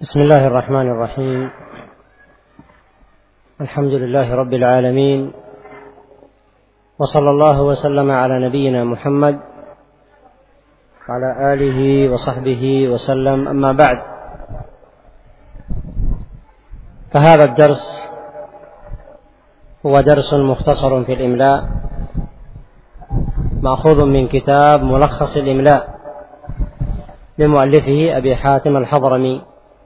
بسم الله الرحمن الرحيم. الحمد لله رب العالمين، وصلى الله وسلم على نبينا محمد وعلى آله وصحبه وسلم. أما بعد، فهذا الدرس هو درس مختصر في الإملاء، مأخوذ من كتاب ملخص الإملاء لمؤلفه أبي حاتم الحضرمي.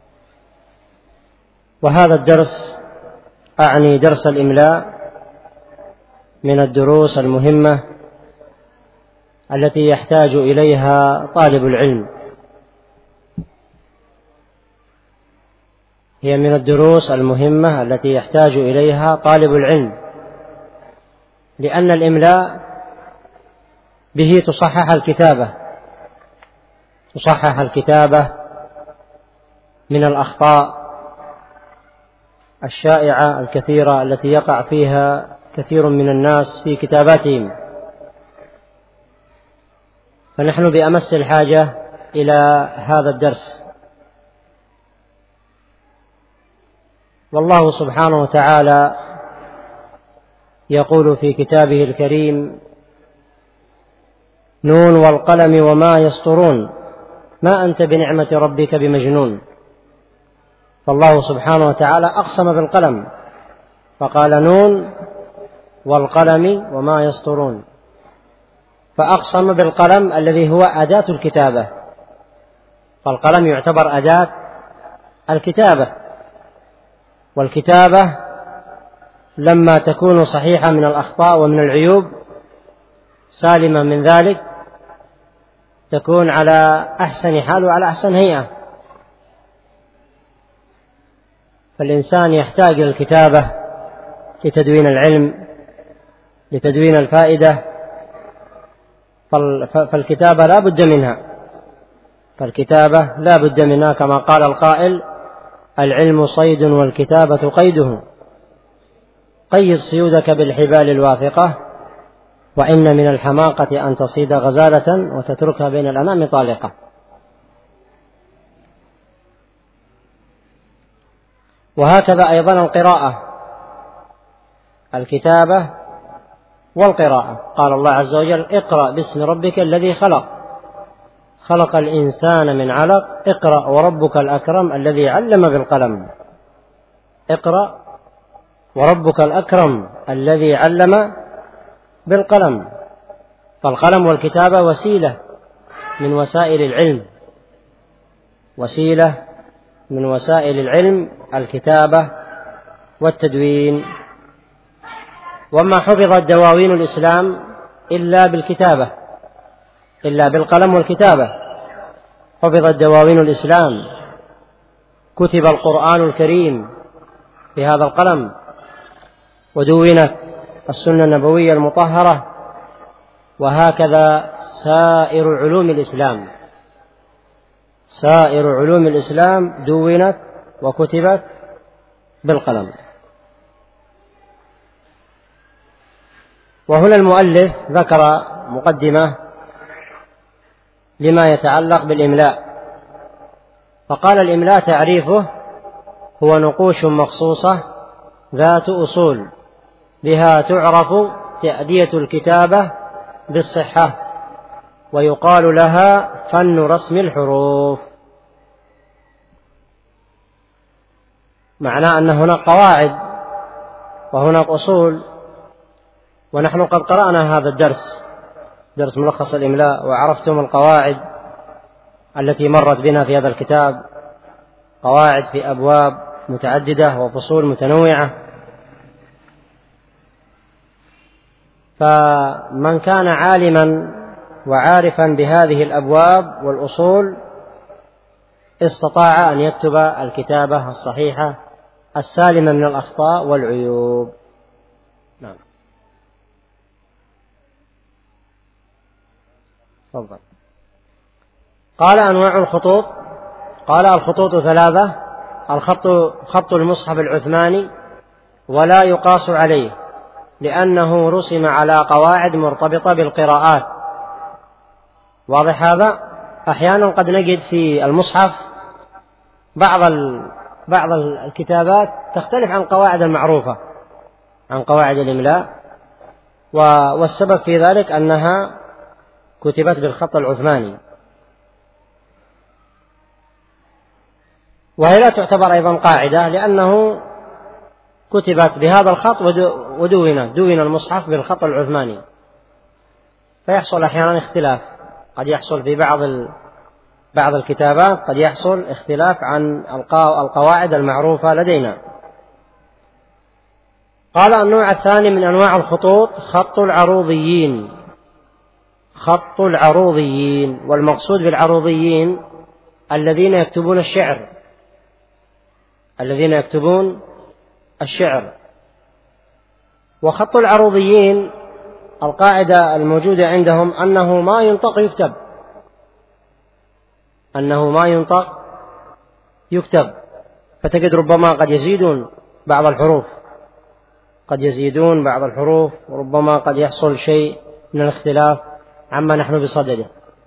وهذا الدرس أعني درس الإملاء من الدروس المهمة التي يحتاج إليها طالب العلم. هي من الدروس المهمة التي يحتاج إليها طالب العلم، لأن الإملاء به تصحح الكتابة من الأخطاء الشائعة الكثيرة التي يقع فيها كثير من الناس في كتاباتهم. فنحن بأمس الحاجة إلى هذا الدرس. والله سبحانه وتعالى يقول في كتابه الكريم: نون والقلم وما يسطرون ما أنت بنعمة ربك بمجنون. فالله سبحانه وتعالى أقسم بالقلم فقال: نون والقلم وما يسطرون، فأقسم بالقلم الذي هو أداة الكتابة، فالقلم يعتبر أداة الكتابة، والكتابة لما تكون صحيحة من الأخطاء ومن العيوب سالمة من ذلك تكون على أحسن حال وعلى أحسن هيئة. فالإنسان يحتاج إلى الكتابة لتدوين العلم، لتدوين الفائدة، فالكتابة لا بد منها كما قال القائل: العلم صيد والكتابة قيده، قيد صيودك بالحبال الواثقة، وإن من الحماقة أن تصيد غزالة وتتركها بين الأنام طالقة. وهكذا أيضا القراءة، الكتابة والقراءة. قال الله عز وجل: اقرأ باسم ربك الذي خلق الإنسان من علق، اقرأ وربك الأكرم الذي علم بالقلم. اقرأ وربك الأكرم الذي علم بالقلم. فالقلم والكتابة وسيلة من وسائل العلم، الكتابة والتدوين. وما حفظت دواوين الإسلام إلا بالقلم والكتابة. حفظت دواوين الإسلام، كتب القرآن الكريم بهذا القلم، ودونت السنة النبوية المطهرة، وهكذا سائر علوم الإسلام دونت وكتبت بالقلم. وهنا المؤلف ذكر مقدمة لما يتعلق بالإملاء، فقال: الإملاء تعريفه هو نقوش مخصوصة ذات أصول بها تعرف تأدية الكتابة بالصحة، ويقال لها فن رسم الحروف. معناه أن هناك قواعد وهناك أصول، ونحن قد قرأنا هذا الدرس، درس ملخص الإملاء، وعرفتم القواعد التي مرت بنا في هذا الكتاب، قواعد في أبواب متعددة وفصول متنوعة. فمن كان عالما وعارفا بهذه الأبواب والأصول استطاع أن يكتب الكتابة الصحيحة السالمة من الأخطاء والعيوب. نعم. تفضل. قال: أنواع الخطوط. قال: الخطوط 3: خط المصحف العثماني، ولا يقاس عليه لأنه رسم على قواعد مرتبطة بالقراءات. واضح هذا؟ أحيانا قد نجد في المصحف بعض الكتابات تختلف عن قواعد المعروفة عن قواعد الإملاء، والسبب في ذلك أنها كتبت بالخط العثماني، وهي لا تعتبر أيضا قاعدة، لأنه كتبت بهذا الخط ودون المصحف بالخط العثماني، فيحصل أحيانا اختلاف، قد يحصل في بعض الكتابات قد يحصل اختلاف عن القواعد المعروفة لدينا. قال: النوع الثاني من أنواع الخطوط خط العروضيين. خط العروضيين، والمقصود بالعروضيين الذين يكتبون الشعر. وخط العروضيين القاعدة الموجودة عندهم أنه ما ينطق يكتب، فتجد ربما قد يزيدون بعض الحروف، وربما قد يحصل شيء من الاختلاف عما نحن بصدده.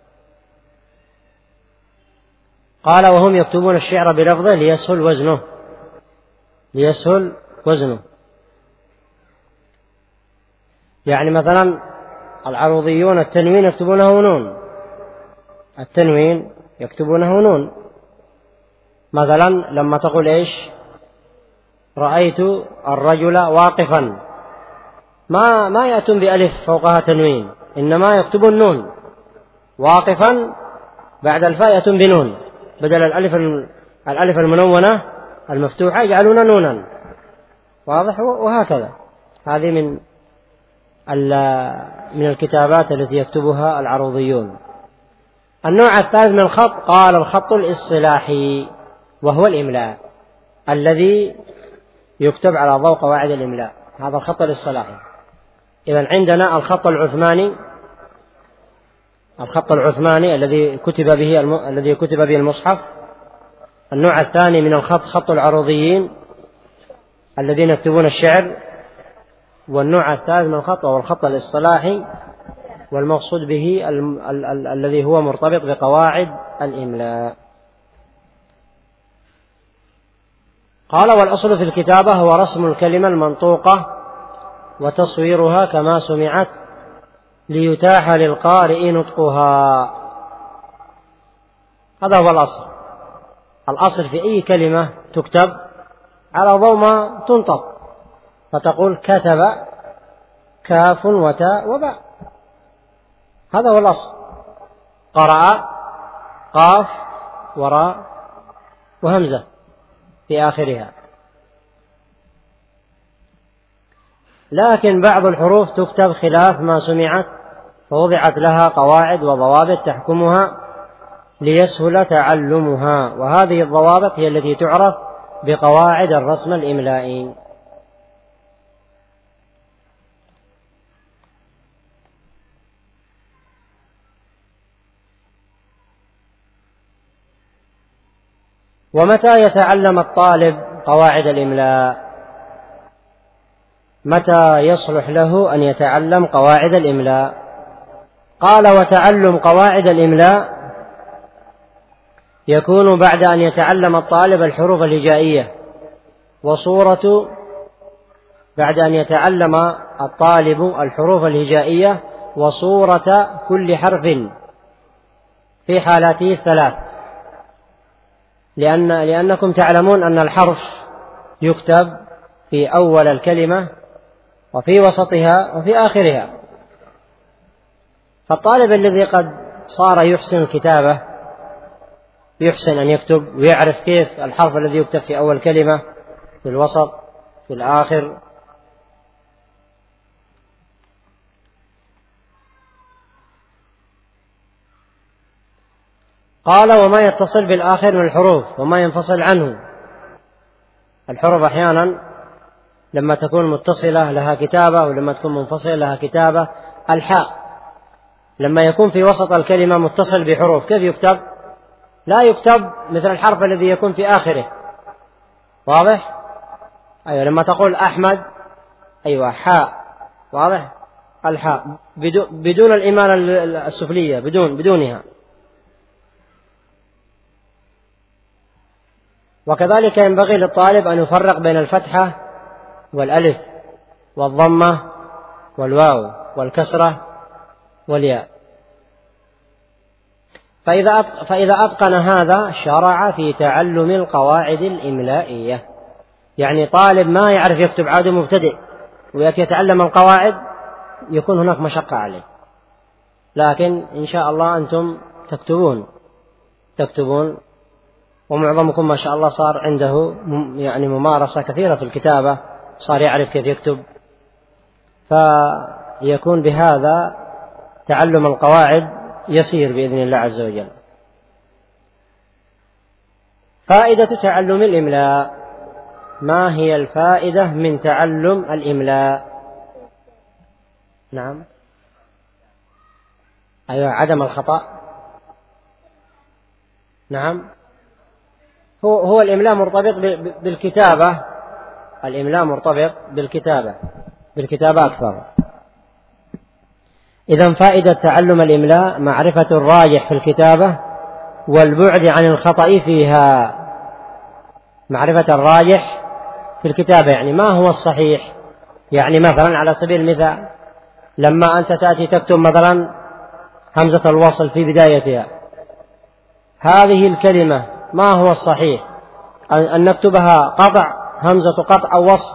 قال: وهم يكتبون الشعر بلفظه ليسهل وزنه. يعني مثلا العروضيون التنوين يكتبونه نون. مثلا لما تقول إيش؟ رأيت الرجل واقفا، ما يأتون بألف فوقها تنوين، إنما يكتبون نون. واقفا بعد الفاء يأتون بنون، بدل الألف المنونة المفتوحة يجعلون نونا. واضح؟ وهكذا هذه من الكتابات التي يكتبها العروضيون. النوع الثالث من الخط قال: الخط الاصطلاحي، وهو الإملاء الذي يكتب على ضوء قواعد الإملاء، هذا الخط الاصطلاحي. إذن عندنا الخط العثماني الذي كتب به المصحف. النوع الثاني من الخط خط العروضيين الذين يكتبون الشعر. والنوع الثالث من الخط وهو الخط الاصطلاحي، والمقصود به الذي هو مرتبط بقواعد الإملاء. قال: والأصل في الكتابة هو رسم الكلمة المنطوقة وتصويرها كما سمعت ليتاح للقارئ نطقها. هذا هو الأصل في أي كلمة تكتب على ضوء ما تنطق، فتقول كتب كاف وتاء وباء، هذا هو الأصل. قرأ قاف وراء وهمزة في آخرها. لكن بعض الحروف تكتب خلاف ما سمعت، فوضعت لها قواعد وضوابط تحكمها ليسهل تعلمها، وهذه الضوابط هي التي تعرف بقواعد الرسم الإملائي. ومتى يتعلم الطالب قواعد الإملاء؟ متى يصلح له أن يتعلم قواعد الإملاء؟ قال: وتعلم قواعد الإملاء يكون بعد أن يتعلم الطالب الحروف الهجائية، بعد أن يتعلم الطالب الحروف الهجائية وصورة كل حرف في حالاته الثلاث، لأنكم تعلمون أن الحرف يكتب في أول الكلمة وفي وسطها وفي آخرها. فالطالب الذي قد صار يحسن الكتابة، يحسن أن يكتب ويعرف كيف الحرف الذي يكتب في أول كلمة، في الوسط، في الآخر. قال: وما يتصل بالآخر من الحروف وما ينفصل عنه. الحروف أحيانا لما تكون متصلة لها كتابة، ولما تكون منفصلة لها كتابة. الحاء لما يكون في وسط الكلمة متصل بحروف كيف يكتب؟ لا يكتب مثل الحرف الذي يكون في آخره. واضح؟ أيوة، لما تقول أحمد، أيوة حاء، واضح؟ الحاء بدون الإمالة السفلية، بدونها. وكذلك ينبغي للطالب أن يفرق بين الفتحة والألف والضمة والواو والكسرة والياء. فإذا أتقن هذا شرع في تعلم القواعد الإملائية. يعني طالب ما يعرف يكتب عاد مبتدئ ويأتي يتعلم القواعد يكون هناك مشقة عليه، لكن إن شاء الله أنتم تكتبون ومعظمكم ما شاء الله صار عنده يعني ممارسة كثيرة في الكتابة، صار يعرف كيف يكتب، فيكون بهذا تعلم القواعد يسير بإذن الله عز وجل. فائدة تعلم الإملاء. ما هي الفائدة من تعلم الإملاء؟ نعم، أيوة، عدم الخطأ. نعم، هو الإملاء مرتبط بالكتابة. الإملاء مرتبط بالكتابة أكثر. إذن فائدة تعلم الإملاء معرفة الراجح في الكتابة والبعد عن الخطأ فيها. معرفة الراجح في الكتابة يعني ما هو الصحيح. يعني مثلا على سبيل المثال لما أنت تأتي تكتب مثلا همزة الوصل في بدايتها، هذه الكلمة ما هو الصحيح؟ أن نكتبها قطع، همزة قطع أو وصل.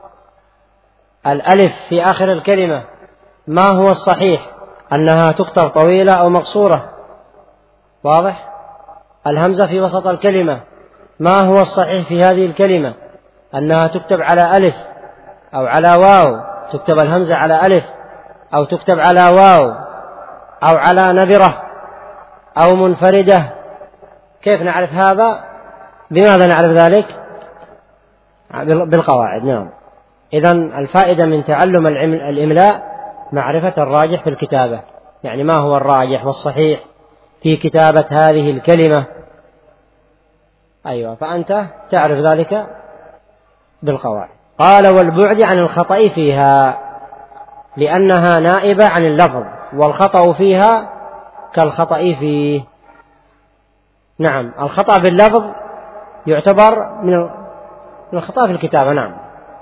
الألف في آخر الكلمة ما هو الصحيح؟ أنها تكتب طويلة أو مقصورة. واضح؟ الهمزة في وسط الكلمة ما هو الصحيح في هذه الكلمة؟ أنها تكتب على ألف أو على واو، تكتب الهمزة على ألف أو تكتب على واو أو على نبرة أو منفردة. كيف نعرف هذا؟ بماذا نعرف ذلك؟ بالقواعد. نعم. إذن الفائدة من تعلم الإملاء معرفة الراجح في الكتابة، يعني ما هو الراجح والصحيح في كتابة هذه الكلمة. أيوة، فأنت تعرف ذلك بالقواعد. قال والبعد عن الخطأ فيها لأنها نائبة عن اللفظ، والخطأ فيها كالخطأ فيه. نعم، الخطأ في اللفظ يعتبر من الخطأ في الكتابة. نعم،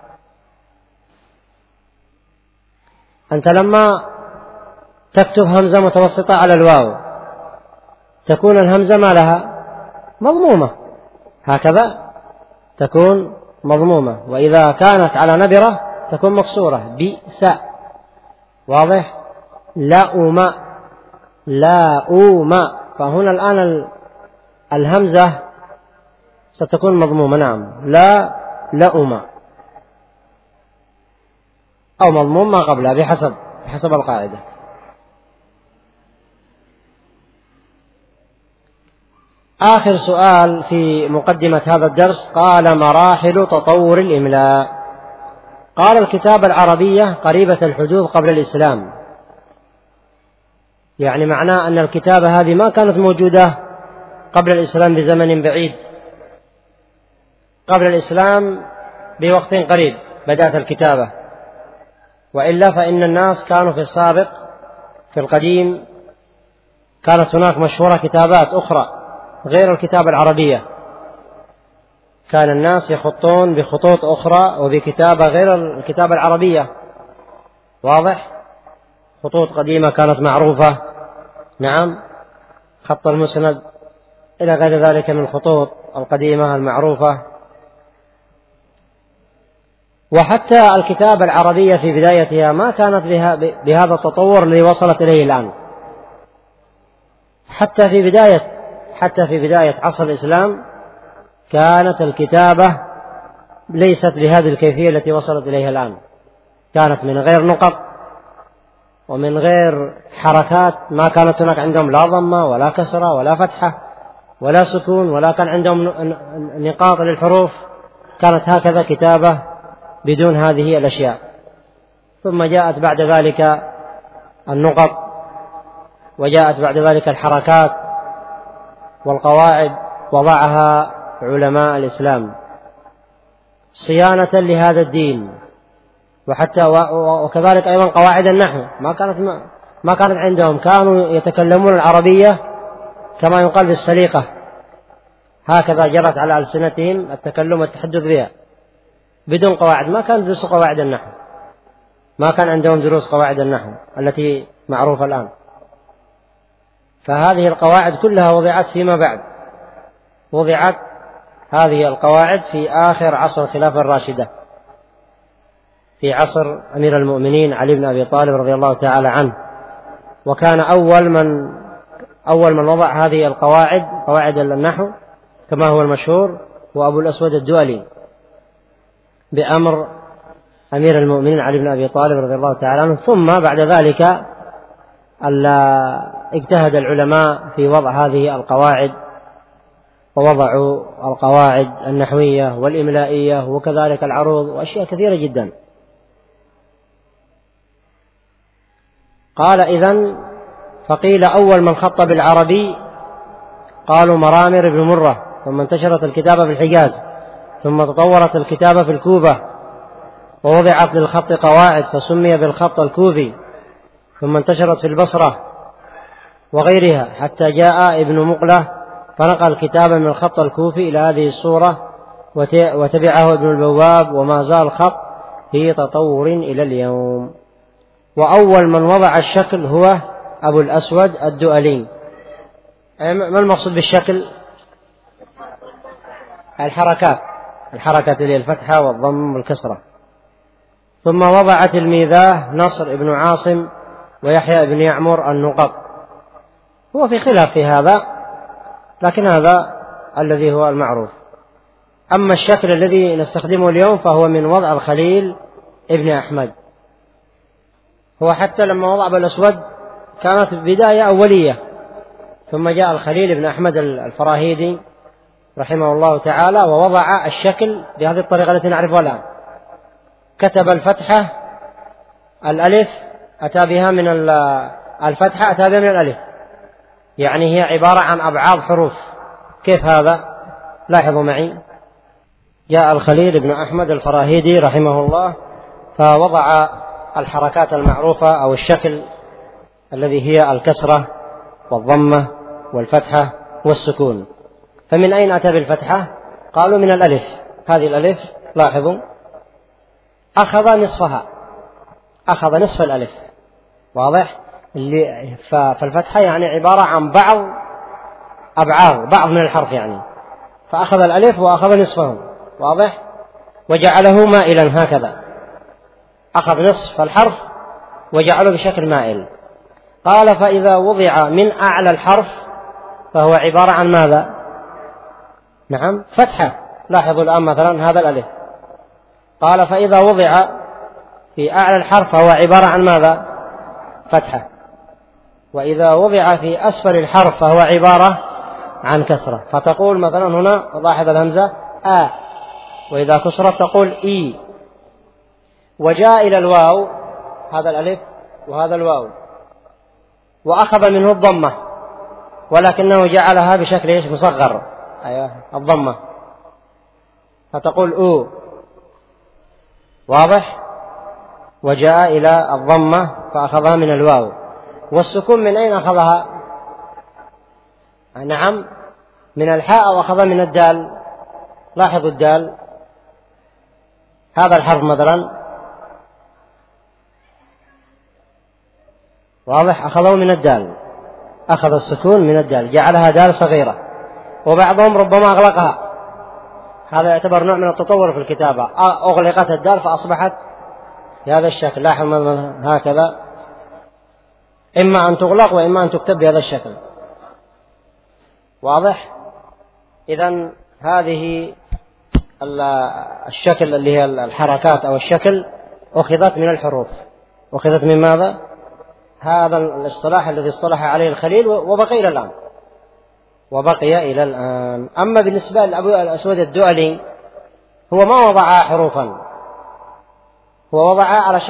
أنت لما تكتب همزة متوسطة على الواو تكون الهمزة ما لها مضمومة، هكذا تكون مضمومة، وإذا كانت على نبرة تكون مكسورة بئس. واضح؟ لأوم، فهنا الآن الهمزة ستكون مضمومة. نعم، لأوم أو مضموم ما قبلها بحسب القاعدة. آخر سؤال في مقدمة هذا الدرس، قال مراحل تطور الإملاء. قال الكتابة العربية قريبة الحدوث قبل الإسلام، يعني معناه أن الكتابة هذه ما كانت موجودة قبل الإسلام بزمن بعيد. قبل الإسلام بوقت قريب بدأت الكتابة، وإلا فإن الناس كانوا في السابق في القديم كانت هناك مشهورة كتابات أخرى غير الكتابة العربية، كان الناس يخطون بخطوط أخرى وبكتابة غير الكتابة العربية. واضح؟ خطوط قديمة كانت معروفة. نعم، خط المسند إلى غير ذلك من الخطوط القديمة المعروفة. وحتى الكتابة العربية في بدايتها ما كانت بهذا التطور الذي وصلت إليه الآن. حتى في بداية عصر الإسلام كانت الكتابة ليست بهذه الكيفية التي وصلت إليها الآن، كانت من غير نقط ومن غير حركات، ما كانت هناك عندهم لا ضمة ولا كسرة ولا فتحة ولا سكون، ولا كان عندهم نقاط للحروف، كانت هكذا كتابة بدون هذه الأشياء. ثم جاءت بعد ذلك النقط، وجاءت بعد ذلك الحركات والقواعد، وضعها علماء الإسلام صيانة لهذا الدين. وحتى وكذلك أيضا قواعد النحو ما كانت عندهم، كانوا يتكلمون العربية كما يقال بالسليقة، هكذا جرت على ألسنتهم التكلم والتحدث بها بدون قواعد. ما كان يدرسوا قواعد النحو، ما كان عندهم دروس قواعد النحو التي معروفة الآن. فهذه القواعد كلها وضعت فيما بعد، وضعت هذه القواعد في آخر عصر الخلافة الراشدة، في عصر أمير المؤمنين علي بن أبي طالب رضي الله تعالى عنه. وكان أول من وضع هذه القواعد، قواعد النحو كما هو المشهور، هو أبو الأسود الدؤلي بأمر أمير المؤمنين علي بن أبي طالب رضي الله تعالى عنه. ثم بعد ذلك اجتهد العلماء في وضع هذه القواعد، ووضعوا القواعد النحوية والإملائية وكذلك العروض وأشياء كثيرة جدا. قال إذن فقيل أول من خط بالعربي قالوا مرامر بن مرة، ثم انتشرت الكتابة في الحجاز، ثم تطورت الكتابة في الكوفة، ووضعت للخط قواعد فسمي بالخط الكوفي، ثم انتشرت في البصرة وغيرها حتى جاء ابن مقلة فنقل كتابا من الخط الكوفي إلى هذه الصورة، وتبعه ابن البواب، وما زال الخط في تطور إلى اليوم. وأول من وضع الشكل هو أبو الأسود الدؤلي. ما المقصود بالشكل؟ الحركات اللي الفتحة والضم والكسرة. ثم وضع تلميذاه نصر بن عاصم ويحيى بن يعمر النقط. هو في خلاف في هذا، لكن هذا الذي هو المعروف. أما الشكل الذي نستخدمه اليوم فهو من وضع الخليل ابن أحمد. هو حتى لما وضع أبو الأسود كانت بداية أولية، ثم جاء الخليل ابن أحمد الفراهيدي رحمه الله تعالى ووضع الشكل بهذه الطريقة التي نعرفها الآن. كتب الفتحة الألف أتى بها من الفتحة أتى بها من الألف، يعني هي عبارة عن أبعاض حروف. كيف هذا؟ لاحظوا معي. جاء الخليل بن أحمد الفراهيدي رحمه الله فوضع الحركات المعروفة أو الشكل الذي هي الكسرة والضمة والفتحة والسكون. فمن أين أتى بالفتحة؟ قالوا من الألف. هذه الألف لاحظوا أخذ نصفها، أخذ نصف الألف، واضح؟ فالفتحة يعني عبارة عن بعض من الحرف يعني، فأخذ الألف وأخذ نصفه، واضح؟ وجعله مائلا هكذا، أخذ نصف الحرف وجعله بشكل مائل. قال فإذا وضع من أعلى الحرف فهو عبارة عن ماذا؟ نعم فتحة. لاحظوا الآن مثلا هذا الألف، قال فإذا وضع في أعلى الحرف فهو عبارة عن ماذا؟ فتحة. وإذا وضع في أسفل الحرف فهو عبارة عن كسرة. فتقول مثلا هنا لاحظ الهمزة وإذا كسرت تقول إي. وجاء إلى الواو هذا الألف وهذا الواو وأخذ منه الضمة، ولكنه جعلها بشكل مصغر، أيوة الضمة، فتقول أو، واضح؟ وجاء إلى الضمة فأخذها من الواو. والسكون من أين أخذها؟ نعم من الحاء أو أخذها من الدال. لاحظوا الدال، هذا الحرف مثلا واضح أخذه من الدال، أخذ السكون من الدال جعلها دال صغيرة، وبعضهم ربما أغلقها. هذا يعتبر نوع من التطور في الكتابة، أغلقت الدال فأصبحت بهذا الشكل. لاحظ هكذا، إما أن تغلق وإما أن تكتب بهذا الشكل، واضح؟ إذن هذه الشكل اللي هي الحركات أو الشكل أخذت من الحروف. أخذت من ماذا؟ هذا الاصطلاح الذي اصطلح عليه الخليل وبقي إلى الآن. أما بالنسبة لأبو الأسود الدؤلي هو ما وضعها حروفا، هو وضعها على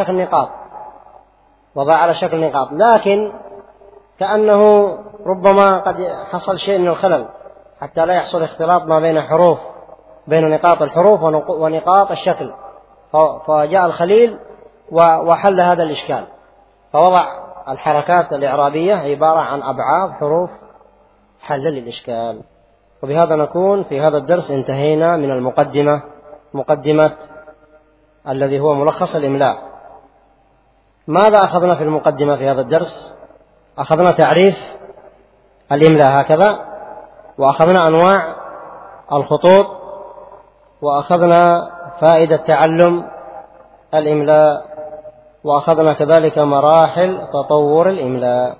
شكل نقاط، لكن كأنه ربما قد حصل شيء من الخلل حتى لا يحصل اختلاط ما بين نقاط الحروف ونقاط الشكل. فجاء الخليل وحل هذا الإشكال، فوضع الحركات الإعرابية عبارة عن أبعاض حروف حل للإشكال. وبهذا نكون في هذا الدرس انتهينا من مقدمة الذي هو ملخص الإملاء. ماذا أخذنا في المقدمة في هذا الدرس؟ أخذنا تعريف الإملاء هكذا، وأخذنا أنواع الخطوط، وأخذنا فائدة تعلم الإملاء، وأخذنا كذلك مراحل تطور الإملاء.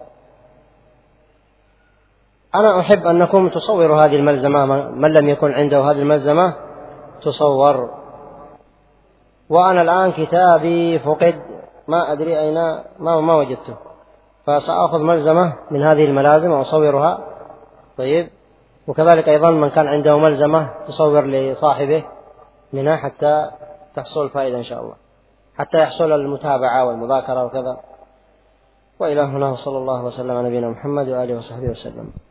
أنا أحب أنكم تصوروا هذه الملزمة، من لم يكن عنده هذه الملزمة تصور. وأنا الآن كتابي فقد، ما أدري أين، ما وجدته، فسأخذ ملزمة من هذه الملازم وأصورها. طيب، وكذلك أيضا من كان عنده ملزمة تصور لصاحبه منها حتى تحصل الفائدة إن شاء الله، حتى يحصل المتابعة والمذاكرة وكذا. وإلى هنا، وصلى الله وسلم على نبينا محمد وآله وصحبه وسلم.